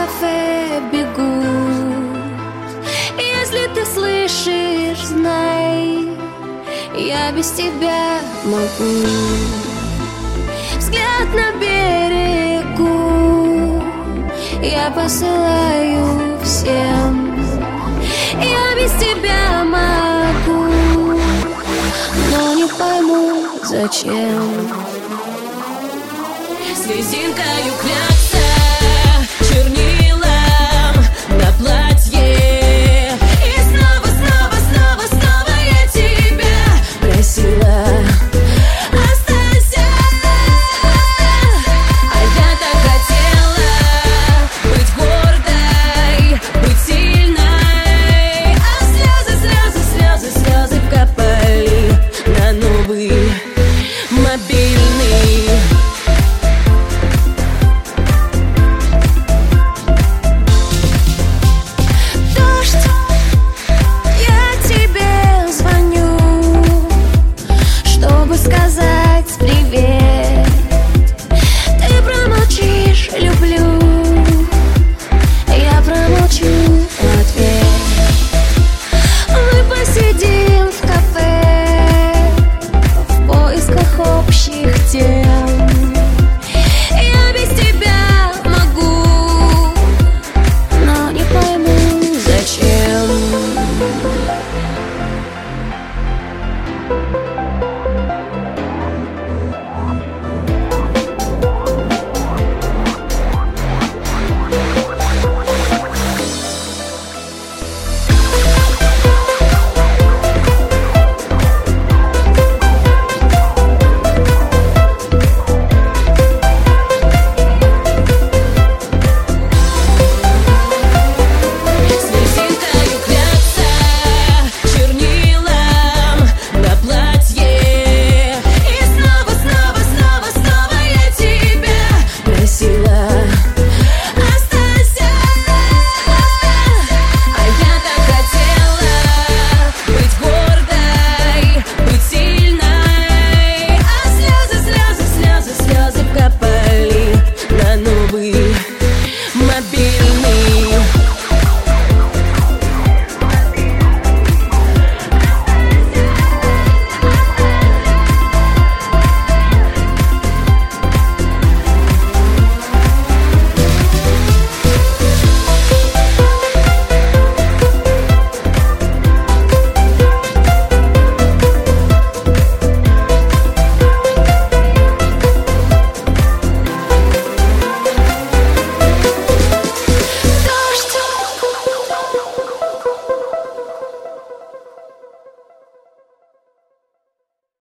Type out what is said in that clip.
кафе бегут. Если ты слышишь, знай, я без тебя могу. Взгляд на берегу я посылаю всем. Я без тебя могу, но не пойму, зачем. Слезинкою клякса чернилам на платье. И снова, снова, снова, снова я тебя просила: останься. А я так хотела быть гордой, быть сильной. А слезы, слезы, слезы, слезы капали на новый мобильный. Сказать привет, ты промолчишь, люблю, я промолчу в ответ. Мы посидим в кафе в поисках общих тем. Я без тебя могу, но не пойму, зачем.